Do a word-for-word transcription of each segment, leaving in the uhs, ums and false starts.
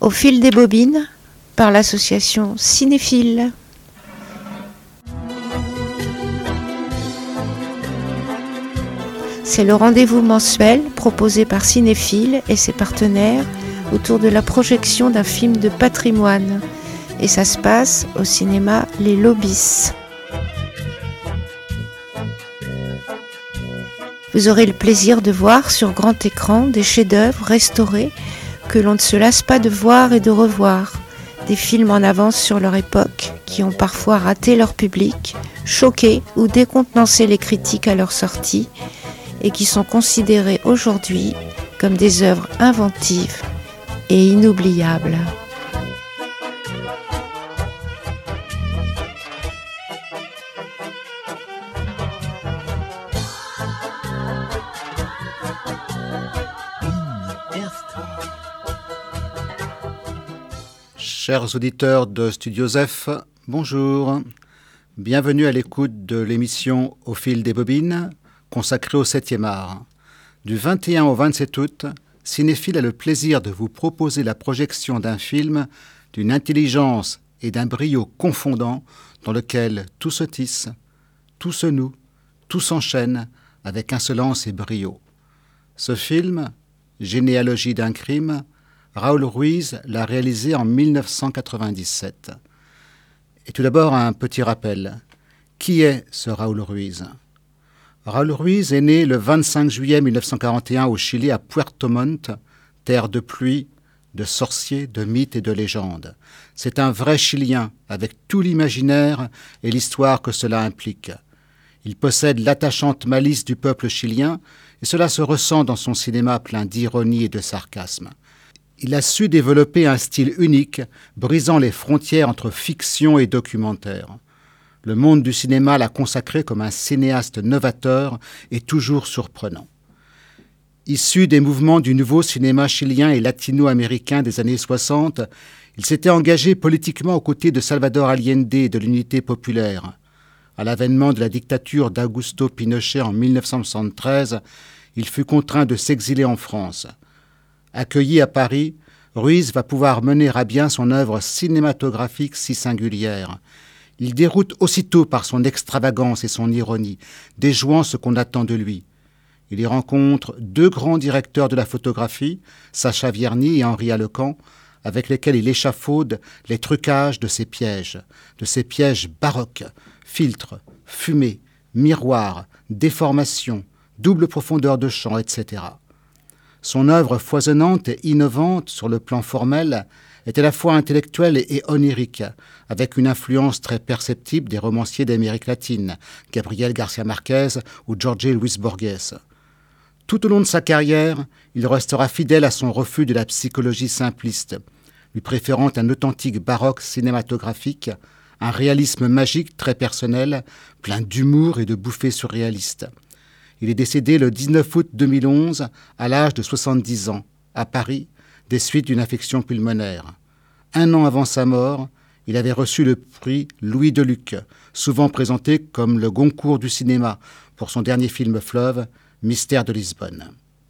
Au fil des bobines, par l'association Cinéphile. C'est le rendez-vous mensuel proposé par Cinéphile et ses partenaires autour de la projection d'un film de patrimoine. Et ça se passe au cinéma Les Lobbies. Vous aurez le plaisir de voir sur grand écran des chefs-d'œuvre restaurés que l'on ne se lasse pas de voir et de revoir. Des films en avance sur leur époque qui ont parfois raté leur public, choqué ou décontenancé les critiques à leur sortie et qui sont considérés aujourd'hui comme des œuvres inventives et inoubliables. Chers auditeurs de Studio Zef, bonjour. Bienvenue à l'écoute de l'émission Au fil des bobines, consacrée au septième art. Du vingt et un au vingt-sept août, Cinéphile a le plaisir de vous proposer la projection d'un film d'une intelligence et d'un brio confondants dans lequel tout se tisse, tout se noue, tout s'enchaîne avec insolence et brio. Ce film, Généalogie d'un crime, Raoul Ruiz l'a réalisé en mille neuf cent quatre-vingt-dix-sept. Et tout d'abord, un petit rappel. Qui est ce Raoul Ruiz ? Raoul Ruiz est né le vingt-cinq juillet mille neuf cent quarante et un au Chili, à Puerto Montt, terre de pluie, de sorciers, de mythes et de légendes. C'est un vrai Chilien, avec tout l'imaginaire et l'histoire que cela implique. Il possède l'attachante malice du peuple chilien, et cela se ressent dans son cinéma plein d'ironie et de sarcasme. Il a su développer un style unique, brisant les frontières entre fiction et documentaire. Le monde du cinéma l'a consacré comme un cinéaste novateur et toujours surprenant. Issu des mouvements du nouveau cinéma chilien et latino-américain des années soixante, il s'était engagé politiquement aux côtés de Salvador Allende et de l'Unité populaire. À l'avènement de la dictature d'Augusto Pinochet en mille neuf cent soixante-treize, il fut contraint de s'exiler en France. Accueilli à Paris, Ruiz va pouvoir mener à bien son œuvre cinématographique si singulière. Il déroute aussitôt par son extravagance et son ironie, déjouant ce qu'on attend de lui. Il y rencontre deux grands directeurs de la photographie, Sacha Vierny et Henri Alecan, avec lesquels il échafaude les trucages de ses pièges, de ses pièges baroques, filtres, fumée, miroirs, déformations, double profondeur de champ, et cetera. Son œuvre foisonnante et innovante sur le plan formel est à la fois intellectuelle et onirique, avec une influence très perceptible des romanciers d'Amérique latine, Gabriel García Márquez ou Jorge Luis Borges. Tout au long de sa carrière, il restera fidèle à son refus de la psychologie simpliste, lui préférant un authentique baroque cinématographique, un réalisme magique très personnel, plein d'humour et de bouffées surréalistes. Il est décédé le dix-neuf août deux mille onze, à l'âge de soixante-dix ans, à Paris, des suites d'une affection pulmonaire. Un an avant sa mort, il avait reçu le prix Louis Deluc, souvent présenté comme le Goncourt du cinéma, pour son dernier film fleuve, Mystère de Lisbonne.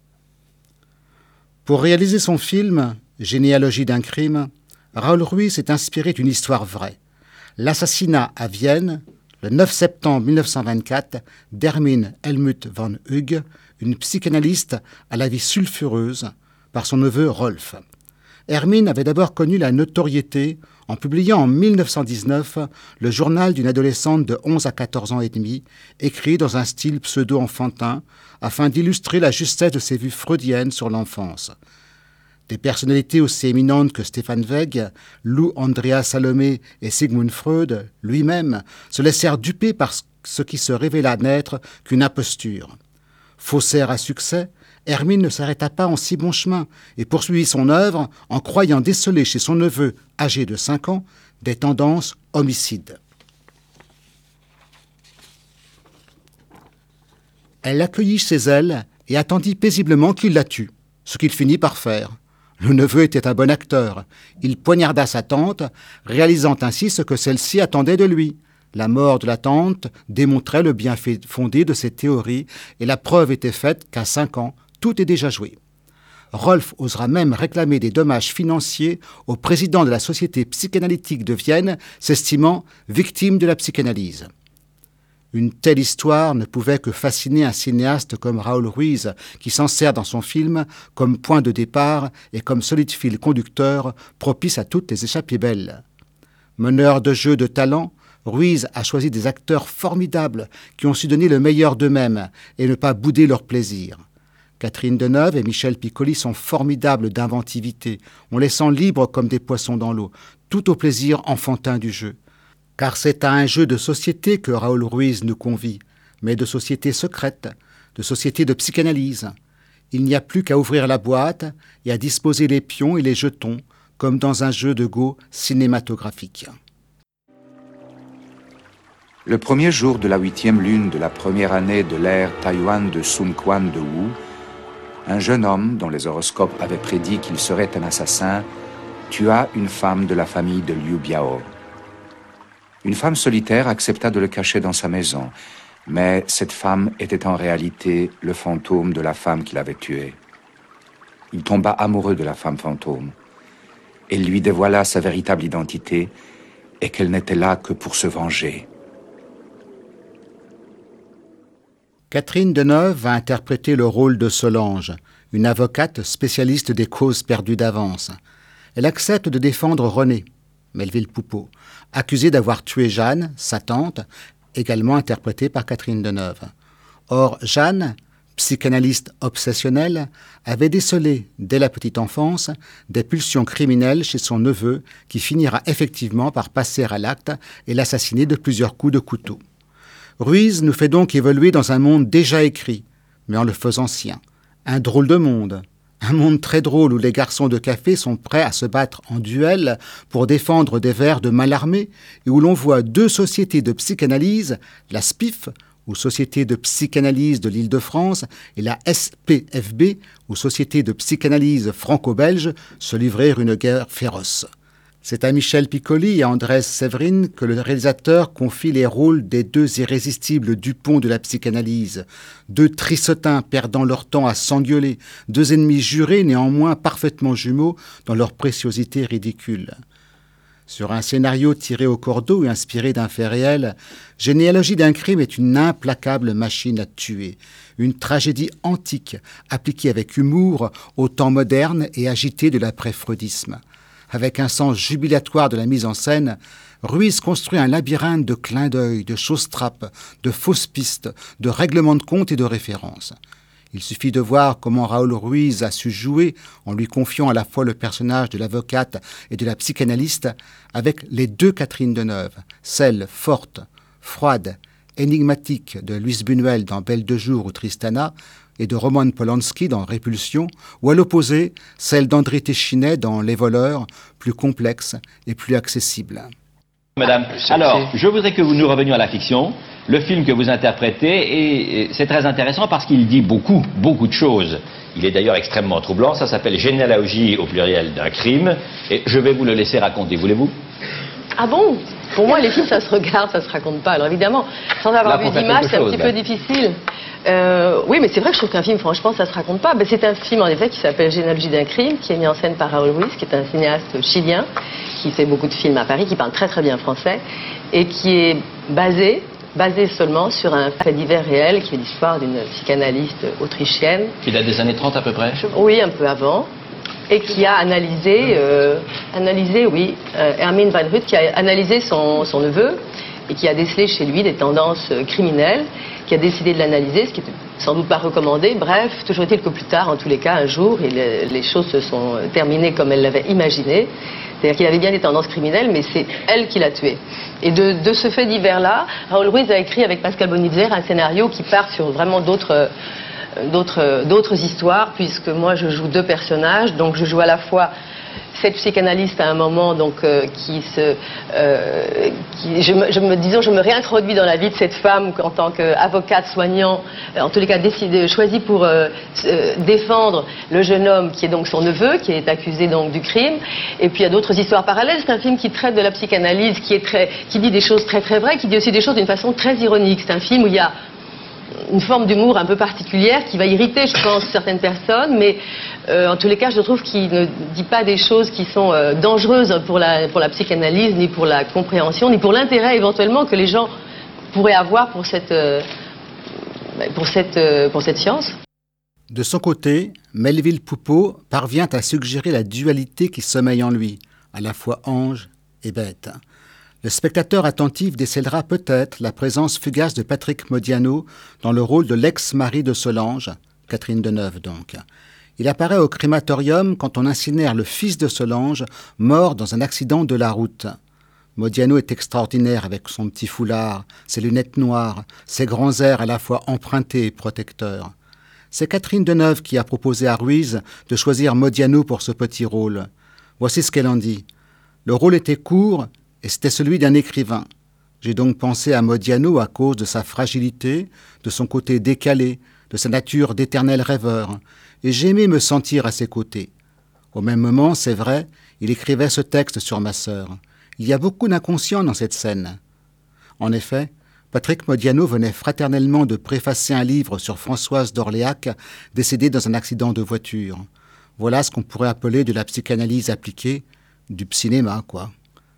Pour réaliser son film, Généalogie d'un crime, Raoul Ruiz s'est inspiré d'une histoire vraie. L'assassinat à Vienne, le neuf septembre mille neuf cent vingt-quatre, d'Hermine Helmut von Hugh, une psychanalyste à la vie sulfureuse, par son neveu Rolf. Hermine avait d'abord connu la notoriété en publiant en mille neuf cent dix-neuf le journal d'une adolescente de onze à quatorze ans et demi, écrit dans un style pseudo-enfantin, afin d'illustrer la justesse de ses vues freudiennes sur l'enfance. Des personnalités aussi éminentes que Stefan Zweig, Lou Andrea Salomé et Sigmund Freud, lui-même, se laissèrent duper par ce qui se révéla n'être qu'une imposture. Faussaire à succès, Hermine ne s'arrêta pas en si bon chemin et poursuivit son œuvre en croyant déceler chez son neveu, âgé de cinq ans, des tendances homicides. Elle l'accueillit chez elle et attendit paisiblement qu'il la tue, ce qu'il finit par faire. Le neveu était un bon acteur. Il poignarda sa tante, réalisant ainsi ce que celle-ci attendait de lui. La mort de la tante démontrait le bienfait fondé de ses théories et la preuve était faite qu'à cinq ans, tout est déjà joué. Rolf osera même réclamer des dommages financiers au président de la Société psychanalytique de Vienne, s'estimant victime de la psychanalyse. Une telle histoire ne pouvait que fasciner un cinéaste comme Raoul Ruiz, qui s'en sert dans son film comme point de départ et comme solide fil conducteur propice à toutes les échappées belles. Meneur de jeu de talent, Ruiz a choisi des acteurs formidables qui ont su donner le meilleur d'eux-mêmes et ne pas bouder leur plaisir. Catherine Deneuve et Michel Piccoli sont formidables d'inventivité, on les sent libres comme des poissons dans l'eau, tout au plaisir enfantin du jeu. Car c'est à un jeu de société que Raoul Ruiz nous convie, mais de société secrète, de société de psychanalyse. Il n'y a plus qu'à ouvrir la boîte et à disposer les pions et les jetons, comme dans un jeu de go cinématographique. Le premier jour de la huitième lune de la première année de l'ère Taïwan de Sun Quan de Wu, un jeune homme dont les horoscopes avaient prédit qu'il serait un assassin tua une femme de la famille de Liu Biao. Une femme solitaire accepta de le cacher dans sa maison, mais cette femme était en réalité le fantôme de la femme qu'il avait tuée. Il tomba amoureux de la femme fantôme. Elle lui dévoila sa véritable identité et qu'elle n'était là que pour se venger. Catherine Deneuve va interpréter le rôle de Solange, une avocate spécialiste des causes perdues d'avance. Elle accepte de défendre René, Melville Poupeau, accusée d'avoir tué Jeanne, sa tante, également interprétée par Catherine Deneuve. Or, Jeanne, psychanalyste obsessionnelle, avait décelé, dès la petite enfance, des pulsions criminelles chez son neveu qui finira effectivement par passer à l'acte et l'assassiner de plusieurs coups de couteau. Ruiz nous fait donc évoluer dans un monde déjà écrit, mais en le faisant sien. Un drôle de monde. Un monde très drôle où les garçons de café sont prêts à se battre en duel pour défendre des vers de Mallarmé et où l'on voit deux sociétés de psychanalyse, la S P I F, ou Société de psychanalyse de l'Île-de-France, et la S P F B, ou Société de psychanalyse franco-belge, se livrer une guerre féroce. C'est à Michel Piccoli et à Andrés Severin que le réalisateur confie les rôles des deux irrésistibles Dupont de la psychanalyse, deux trissotins perdant leur temps à s'engueuler, deux ennemis jurés néanmoins parfaitement jumeaux dans leur préciosité ridicule. Sur un scénario tiré au cordeau et inspiré d'un fait réel, Généalogie d'un crime est une implacable machine à tuer, une tragédie antique appliquée avec humour au temps moderne et agité de l'après-freudisme. Avec un sens jubilatoire de la mise en scène, Ruiz construit un labyrinthe de clins d'œil, de choses-trappes, de fausses pistes, de règlements de compte et de références. Il suffit de voir comment Raoul Ruiz a su jouer en lui confiant à la fois le personnage de l'avocate et de la psychanalyste avec les deux Catherine Deneuve, celle forte, froide, énigmatique de Louise Buñuel dans Belle de jour ou Tristana, et de Roman Polanski dans Répulsion, ou à l'opposé, celle d'André Téchinet dans Les voleurs, plus complexe et plus accessible. Madame, alors, je voudrais que vous nous revenions à la fiction. Le film que vous interprétez, et, et c'est très intéressant parce qu'il dit beaucoup, beaucoup de choses. Il est d'ailleurs extrêmement troublant, ça s'appelle Généalogie au pluriel d'un crime, et je vais vous le laisser raconter, voulez-vous? Ah bon? Pour moi, les films, ça se regarde, ça se raconte pas. Alors évidemment, sans avoir Là, vu d'image, c'est un petit là. peu difficile. Euh, oui, mais c'est vrai que je trouve qu'un film, franchement, ça se raconte pas. Ben, c'est un film, en effet, qui s'appelle Généalogie d'un crime, qui est mis en scène par Raoul Ruiz, qui est un cinéaste chilien, qui fait beaucoup de films à Paris, qui parle très très bien français, et qui est basé, basé seulement sur un fait divers réel, qui est l'histoire d'une psychanalyste autrichienne. Qui date des années trente à peu près? Oui, un peu avant. Et qui a analysé, euh, analysé, oui, euh, Hermine Van Rutt, qui a analysé son, son neveu, et qui a décelé chez lui des tendances euh, criminelles, qui a décidé de l'analyser, ce qui n'était sans doute pas recommandé. Bref, toujours est-il que plus tard, en tous les cas, un jour, il, les choses se sont terminées comme elle l'avait imaginé. C'est-à-dire qu'il avait bien des tendances criminelles, mais c'est elle qui l'a tué. Et de, de ce fait divers-là, Raoul Ruiz a écrit avec Pascal Bonitzer un scénario qui part sur vraiment d'autres... d'autres d'autres histoires, puisque moi je joue deux personnages, donc je joue à la fois cette psychanalyste à un moment donc euh, qui se euh, qui, je, me, je me disons je me réintroduis dans la vie de cette femme en tant qu'avocate soignant, en tous les cas décidé choisi pour euh, euh, défendre le jeune homme qui est donc son neveu, qui est accusé donc du crime. Et puis il y a d'autres histoires parallèles. C'est un film qui traite de la psychanalyse, qui est très qui dit des choses très très vraies, qui dit aussi des choses d'une façon très ironique. C'est un film où il y a une forme d'humour un peu particulière qui va irriter, je pense, certaines personnes, mais Euh, en tous les cas, je trouve qu'il ne dit pas des choses qui sont euh, dangereuses pour la, pour la psychanalyse, ni pour la compréhension, ni pour l'intérêt éventuellement que les gens pourraient avoir pour cette, euh, pour cette, euh, pour cette science. De son côté, Melville Poupeau parvient à suggérer la dualité qui sommeille en lui, à la fois ange et bête. Le spectateur attentif décèlera peut-être la présence fugace de Patrick Modiano dans le rôle de l'ex-mari de Solange, Catherine Deneuve donc. Il apparaît au crématorium quand on incinère le fils de Solange, mort dans un accident de la route. Modiano est extraordinaire avec son petit foulard, ses lunettes noires, ses grands airs à la fois empruntés et protecteurs. C'est Catherine Deneuve qui a proposé à Ruiz de choisir Modiano pour ce petit rôle. Voici ce qu'elle en dit. Le rôle était court et c'était celui d'un écrivain. J'ai donc pensé à Modiano à cause de sa fragilité, de son côté décalé, de sa nature d'éternel rêveur, et j'aimais me sentir à ses côtés. Au même moment, c'est vrai, il écrivait ce texte sur ma sœur. Il y a beaucoup d'inconscient dans cette scène. En effet, Patrick Modiano venait fraternellement de préfacer un livre sur Françoise d'Orléac, décédée dans un accident de voiture. Voilà ce qu'on pourrait appeler de la psychanalyse appliquée, du cinéma, quoi.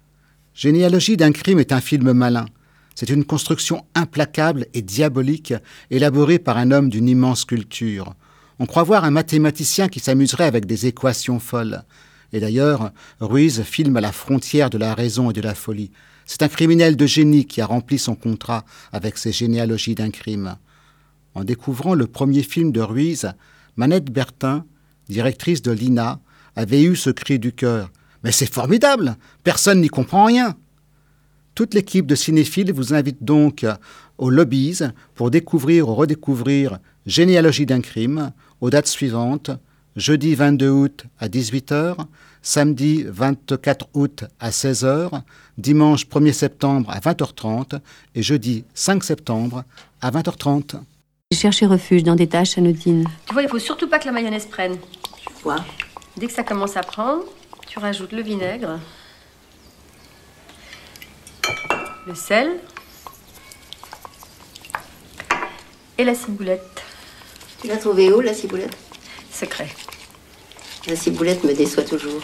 Généalogie d'un crime est un film malin. C'est une construction implacable et diabolique, élaborée par un homme d'une immense culture. On croit voir un mathématicien qui s'amuserait avec des équations folles. Et d'ailleurs, Ruiz filme à la frontière de la raison et de la folie. C'est un criminel de génie qui a rempli son contrat avec ses généalogies d'un crime. En découvrant le premier film de Ruiz, Manette Bertin, directrice de l'I N A, avait eu ce cri du cœur. « Mais c'est formidable! Personne n'y comprend rien !» Toute l'équipe de cinéphiles vous invite donc au Lobbies pour découvrir ou redécouvrir Généalogie d'un crime aux dates suivantes, jeudi vingt-deux août à dix-huit heures, samedi vingt-quatre août à seize heures, dimanche premier septembre à vingt heures trente et jeudi cinq septembre à vingt heures trente. J'ai cherché refuge dans des tâches anodines. Tu vois, il faut surtout pas que la mayonnaise prenne. Tu vois. Dès que ça commence à prendre, tu rajoutes le vinaigre, le sel et la ciboulette. Tu l'as trouvée où, la ciboulette? Secret. La ciboulette me déçoit toujours.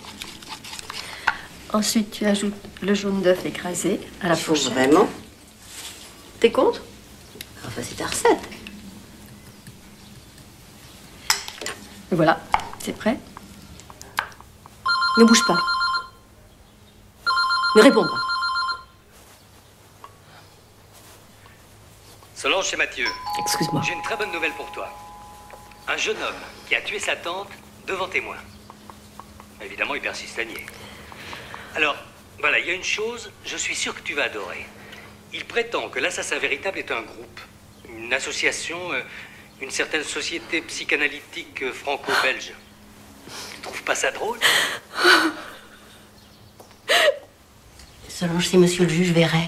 Ensuite, tu ajoutes le jaune d'œuf écrasé à la fourchette. Vraiment? T'es contre? Enfin, c'est ta recette. Et voilà, c'est prêt. Ne bouge pas. Ne réponds pas. Solange, c'est Mathieu. Excuse-moi. J'ai une très bonne nouvelle pour toi. Un jeune homme qui a tué sa tante devant témoin. Évidemment, il persiste à nier. Alors, voilà, il y a une chose, je suis sûr que tu vas adorer. Il prétend que l'assassin véritable est un groupe, une association, euh, une certaine société psychanalytique euh, franco-belge. Tu trouves pas ça drôle? Solange, c'est monsieur le juge Verret.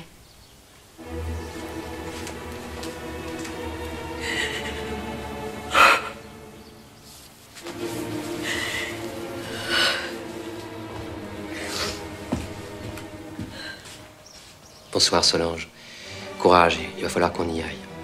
Bonsoir Solange. Courage, il va falloir qu'on y aille.